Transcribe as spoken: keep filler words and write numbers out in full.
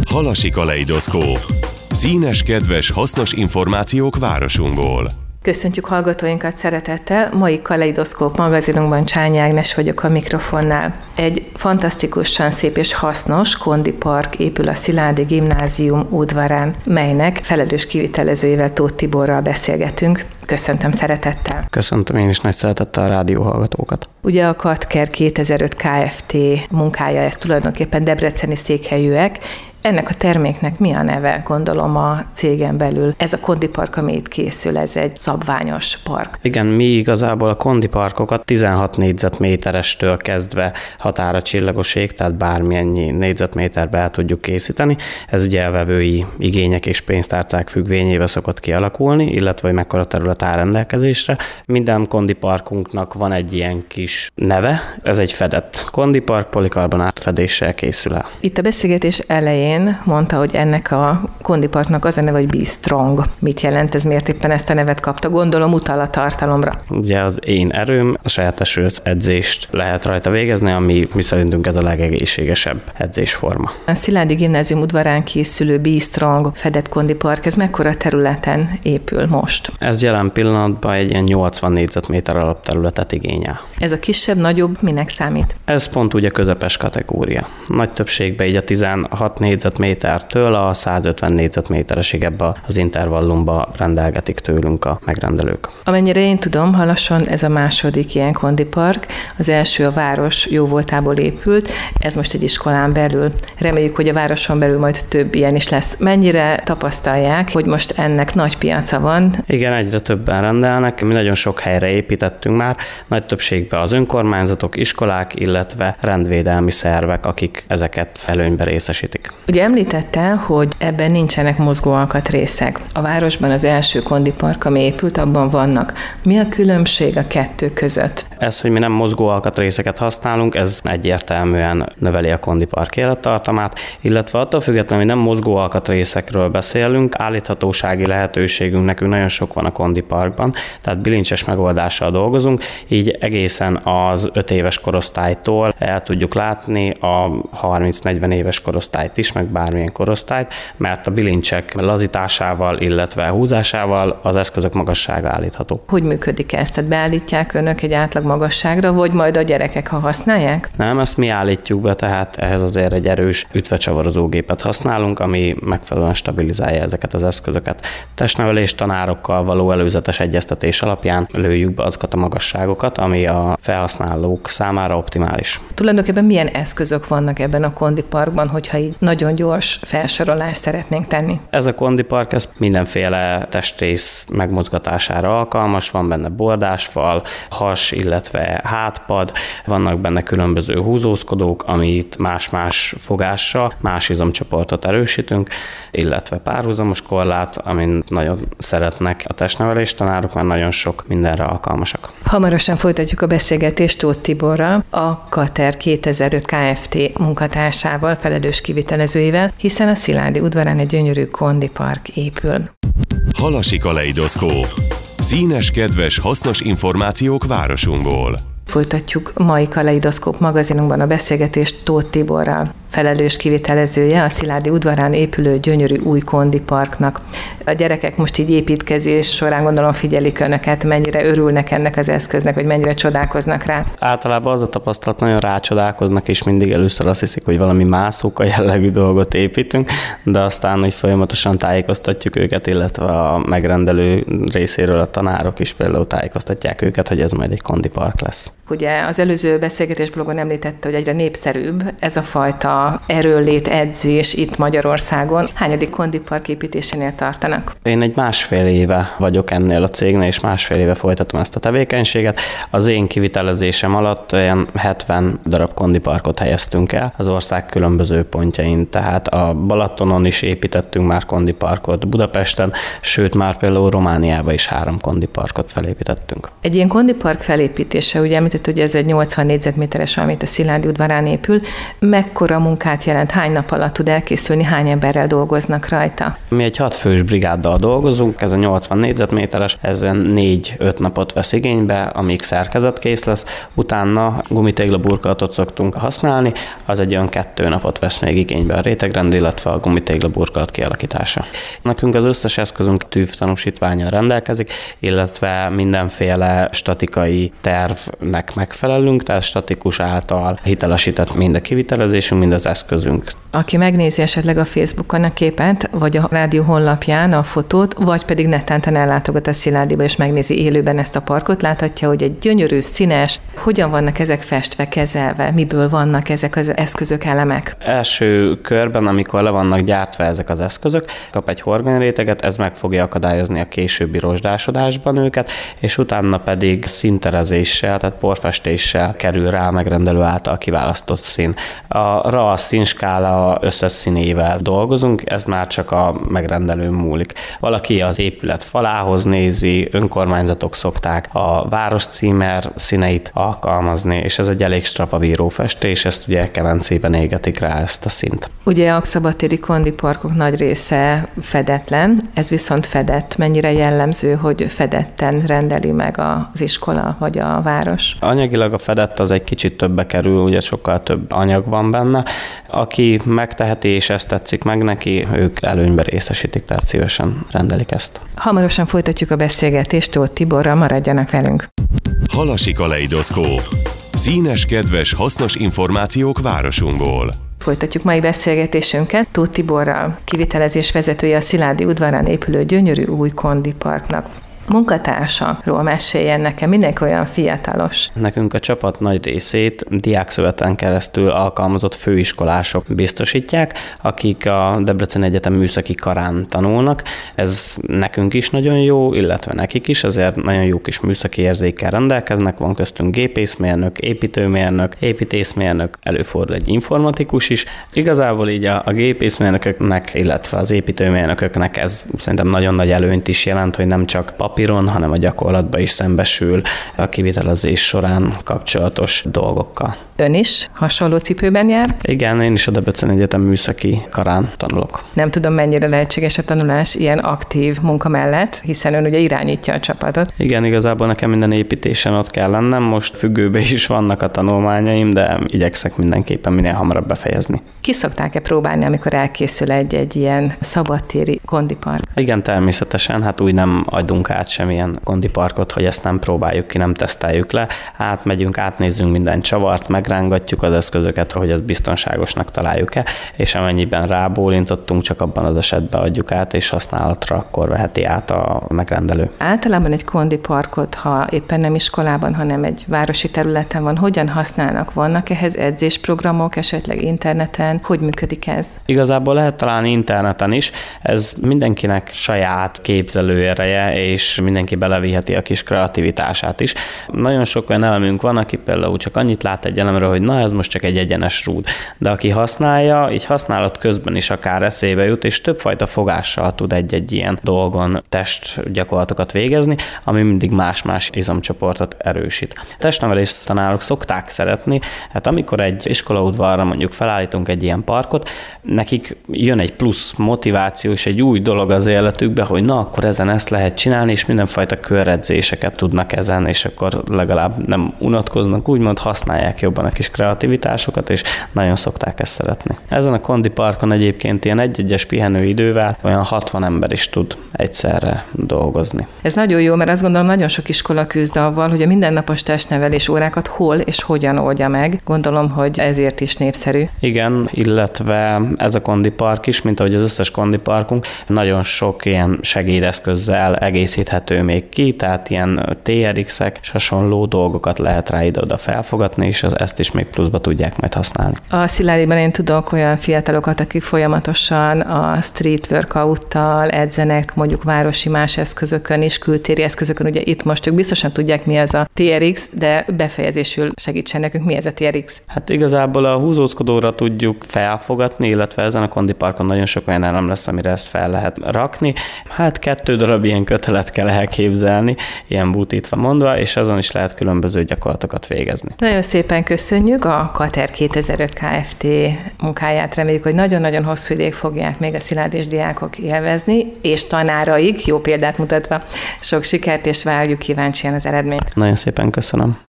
Halasi kaleidoszkóp. Színes, kedves, hasznos információk városunkból. Köszöntjük hallgatóinkat szeretettel. Mai Kaleidoszkóp magazinunkban Csányi Ágnes vagyok a mikrofonnál. Egy fantasztikusan szép és hasznos kondipark épül a Sziládi Gimnázium udvarán, melynek felelős kivitelezőjével, Tóth Tiborral beszélgetünk. Köszöntöm szeretettel. Köszöntöm én is nagy szeretettel a rádióhallgatókat. Ugye a Katker kétezer-öt Kft. Munkája, ez tulajdonképpen debreceni székhelyűek. Ennek a terméknek mi a neve, gondolom, a cégen belül? Ez a kondipark, ami itt készül, ez egy szabványos park. Igen, mi igazából a kondiparkokat tizenhat négyzetméterestől kezdve határa csillagoség, tehát bármilyen négyzetméterbe el tudjuk készíteni. Ez ugye a vevői igények és pénztárcák függvényével szokott kialakulni, illetve hogy mekkora terület áll rendelkezésre. Minden kondiparkunknak van egy ilyen kis neve, ez egy fedett kondipark, polikarbonát fedéssel készül el. Itt a beszélgetés elején mondta, hogy ennek a kondiparknak az a neve, hogy Be Strong. Mit jelent ez, miért éppen ezt a nevet kapta? Gondolom utal a tartalomra. Ugye az én erőm, a saját esős edzést lehet rajta végezni, ami mi szerintünk ez a legegészségesebb edzésforma. A Sziládi Gimnázium udvarán készülő Be Strong fedett kondipark, ez mekkora területen épül most? Ez jelen pillanatban egy ilyen nyolcvan négyzetméter alapterületet igényel. Ez a kisebb, nagyobb minek számít? Ez pont ugye közepes kategória. Nagy többségben így a tizenhat négyzetmétertől a százötven négyzetméteresig ebbe az intervallumba rendelgetik tőlünk a megrendelők. Amennyire én tudom, halasson ez a második ilyen kondipark. Az első a város jóvoltából épült, ez most egy iskolán belül. Reméljük, hogy a városon belül majd több ilyen is lesz. Mennyire tapasztalják, hogy most ennek nagy piaca van? Igen, egyre többen rendelnek. Mi nagyon sok helyre építettünk már, nagy többségben az önkormányzatok, iskolák, illetve rendvédelmi szervek, akik ezeket előnybe részesítik. Ugye említette, hogy ebben nincsenek mozgóalkatrészek. A városban az első kondipark, ami épült, abban vannak. Mi a különbség a kettő között? Ez, hogy mi nem mozgóalkatrészeket használunk, ez egyértelműen növeli a kondipark élettartamát, illetve attól függetlenül, hogy nem mozgóalkatrészekről beszélünk, állíthatósági lehetőségünk nekünk nagyon sok van a kondiparkban, tehát bilincses megoldással dolgozunk, így egészen az öt éves korosztálytól el tudjuk látni a harminc-negyven éves korosztályt is, meg bármilyen korosztályt, mert a bilincsek lazításával, illetve húzásával az eszközök magassága állítható. Hogy működik ez? Tehát beállítják önök egy átlag magasságra, vagy majd a gyerekek, ha használják? Nem, ezt mi állítjuk be, tehát ehhez azért egy erős ütvecsavarozógépet használunk, ami megfelelően stabilizálja ezeket az eszközöket. Testnevelés tanárokkal való előzetes egyeztetés alapján lőjük be azokat a magasságokat, ami a felhasználók számára optimális. Tulajdonképpen milyen eszközök vannak ebben a kondiparkban, hogyha így nagyon gyors felsorolást szeretnénk tenni? Ez a kondipark, ez mindenféle testrész megmozgatására alkalmas, van benne bordásfal, has, illetve hátpad, vannak benne különböző húzózkodók, amit más-más fogással, más izomcsoportot erősítünk, illetve párhuzamos korlát, amin nagyon szeretnek a testnevelés tanárok, mert nagyon sok mindenre alkalmasak. Hamarosan folytatjuk a beszélgetést Tóth Tiborral, a Katker kétezer-öt Kft. Munkatársával, felelős kivitelezőivel, hiszen a Sziládi udvarán egy gyönyörű kondipark épül. Halasi kaleidoszkóp. Színes, kedves, hasznos információk városunkból. Folytatjuk mai Kaleidoszkóp magazinunkban a beszélgetést Tóth Tiborral, felelős kivitelezője a Sziládi udvarán épülő gyönyörű új kondiparknak. A gyerekek most így építkezés során gondolom figyelik önöket, mennyire örülnek ennek az eszköznek, vagy mennyire csodálkoznak rá. Általában az a tapasztalat, nagyon rácsodálkoznak, és mindig először azt hiszik, hogy valami mászóka jellegű dolgot építünk, de aztán hogy folyamatosan tájékoztatjuk őket, illetve a megrendelő részéről a tanárok is például tájékoztatják őket, hogy ez majd egy kondipark lesz. Ugye az előző beszélgetés blogon említette, hogy egyre népszerűbb ez a fajta erőllét edzés itt Magyarországon. Hányadik kondipark építésénél tartanak? Én egy másfél éve vagyok ennél a cégnél, és másfél éve folytatom ezt a tevékenységet. Az én kivitelezésem alatt olyan hetven darab kondiparkot helyeztünk el az ország különböző pontjain, tehát a Balatonon is építettünk már kondiparkot, Budapesten, sőt már például Romániában is három kondiparkot felépítettünk. Egy ilyen kondipark felépítése, ugye említett, hogy ez egy nyolcvan négyzetméteres, amit a Sziládi udvarán épül. Mekkora munkát jelent? Hány nap alatt tud elkészülni, hány emberrel dolgoznak rajta? Mi egy hat fős brigáddal dolgozunk, ez a nyolcvan négyzetméteres, ez négy-öt napot vesz igénybe, amíg szerkezetkész lesz, utána gumitégla burkolatot szoktunk használni, az egy olyan kettő napot vesz még igénybe a rétegrend, illetve a gumitégla burkolat kialakítása. Nekünk az összes eszközünk tűvtanúsítvánnyal rendelkezik, illetve mindenféle statikai tervnek megfelelünk, tehát statikus által hitelesített mind a kivitelezésünk, mind az eszközünk. Aki megnézi esetleg a Facebookon a képet, vagy a rádió honlapján a fotót, vagy pedig nettántan ellátogat a Sziládyba, és megnézi élőben ezt a parkot, láthatja, hogy egy gyönyörű, színes, hogyan vannak ezek festve, kezelve, miből vannak ezek az eszközök, elemek? Első körben, amikor le vannak gyártva ezek az eszközök, kap egy horgonyréteget, ez meg fogja akadályozni a későbbi rozsdásodásban őket, és utána pedig színterezéssel, tehát porfestéssel kerül rá a megrendelő által kiválasztott szín. A RAW színskála összes színével dolgozunk, ez már csak a megrendelőn múlik. Valaki az épület falához nézi, önkormányzatok szokták a városcímer színeit alkalmazni, és ez egy elég strapabíró festés, ezt ugye kemencében égetik rá ezt a színt. Ugye a szabadtéri kondiparkok nagy része fedetlen, ez viszont fedett. Mennyire jellemző, hogy fedetten rendeli meg az iskola vagy a város? Anyagilag a fedett az egy kicsit többbe kerül, ugye sokkal több anyag van benne. Aki megteheti és ezt tetszik meg neki, ők előnyben részesítik, tehát szívesen rendelik ezt. Hamarosan folytatjuk a beszélgetést Tóth Tiborral, maradjanak velünk. Halasi kaleidoszkóp. Színes, kedves, hasznos információk városunkból. Folytatjuk mai beszélgetésünket Tóth Tiborral, kivitelezés vezetője a Szilády udvarán épülő gyönyörű új kondiparknak. Munkatársakról meséljen nekem, mindenki olyan fiatalos. Nekünk a csapat nagy részét diákszöveten keresztül alkalmazott főiskolások biztosítják, akik a Debreceni Egyetem műszaki karán tanulnak. Ez nekünk is nagyon jó, illetve nekik is, azért nagyon jó kis műszaki érzékkel rendelkeznek, van köztünk gépészmérnök, építőmérnök, építészmérnök, előfordul egy informatikus is. Igazából így a, a gépészmérnököknek, illetve az építőmérnököknek ez szerintem nagyon nagy előnyt is jelent, hogy nem csak papíron, hanem a gyakorlatban is szembesül a kivitelezés során kapcsolatos dolgokkal. Ön is hasonló cipőben jár? Igen, én is a Debreceni Egyetem műszaki karán tanulok. Nem tudom, mennyire lehetséges a tanulás ilyen aktív munka mellett, hiszen ön ugye irányítja a csapatot. Igen, igazából nekem minden építésen ott kell lennem, most függőben is vannak a tanulmányaim, de igyekszek mindenképpen minél hamarabb befejezni. Ki szokták-e próbálni, amikor elkészül egy-egy ilyen szabadtéri kondipark? Igen, természetesen, hát úgy nem adunk át semmilyen kondiparkot, hogy ezt nem próbáljuk ki, nem teszteljük le. Átmegyünk, átnézzünk minden csavart, megrángatjuk az eszközöket, hogy ezt biztonságosnak találjuk-e, és amennyiben rábólintottunk, csak abban az esetben adjuk át, és használatra akkor veheti át a megrendelő. Általában egy kondiparkot, ha éppen nem iskolában, hanem egy városi területen van, hogyan használnak? Vannak ehhez edzésprogramok, esetleg interneten? Hogy működik ez? Igazából lehet találni interneten is, ez mindenkinek saját képzelőereje, és mindenki beleviheti a kis kreativitását is. Nagyon sok olyan elemünk van, aki például csak annyit lát egy elemről, hogy na ez most csak egy egyenes rúd. De aki használja, így használat közben is akár eszébe jut, és többfajta fogással tud egy-egy ilyen dolgon testgyakorlatokat végezni, ami mindig más-más izomcsoportot erősít. A testnevelés tanárok szokták szeretni, hát amikor egy iskolaudvarra mondjuk felállítunk egy ilyen parkot, nekik jön egy plusz motiváció és egy új dolog az életükbe, hogy na akkor ezen ezt lehet csinálni, és mindenfajta köredzéseket tudnak ezen, és akkor legalább nem unatkoznak, úgymond használják jobban a kis kreativitásokat, és nagyon szokták ezt szeretni. Ezen a kondiparkon egyébként ilyen egy-egyes pihenőidővel olyan hatvan ember is tud egyszerre dolgozni. Ez nagyon jó, mert azt gondolom, nagyon sok iskola küzd avval, hogy a mindennapos testnevelés órákat hol és hogyan oldja meg. Gondolom, hogy ezért is népszerű. Igen, illetve ez a kondipark is, mint ahogy az összes kondiparkunk, nagyon sok ilyen segédeszközzel egészíthető még ki, tehát ilyen té er iksz-ek és hasonló dolgokat lehet rá ide-oda felfogatni, és ezt is még pluszba tudják majd használni. A Sziládyban én tudok olyan fiatalokat, akik folyamatosan a street workout-tal edzenek, mondjuk városi más eszközökön is, kültéri eszközökön. Ugye itt most ők biztosan tudják, mi az a té er iksz, de befejezésül segítsen nekünk, mi ez a té er iksz? Hát igazából a húzózkodóra tudjuk felfogatni, illetve ezen a kondiparkon nagyon sok olyan elem lesz, amire ezt fel lehet rakni. Hát kettő darab ilyen kötelet kell elképzelni, ilyen bútítva mondva, és azon is lehet különböző gyakorlatokat végezni. Nagyon szépen köszönjük a Kater kétezer-öt Kft. Munkáját. Reméljük, hogy nagyon-nagyon hosszú ideig fogják még a szilárdés diákok élvezni, és tanáraik, jó példát mutatva. Sok sikert, és várjuk kíváncsian az eredményt. Nagyon szépen köszönöm.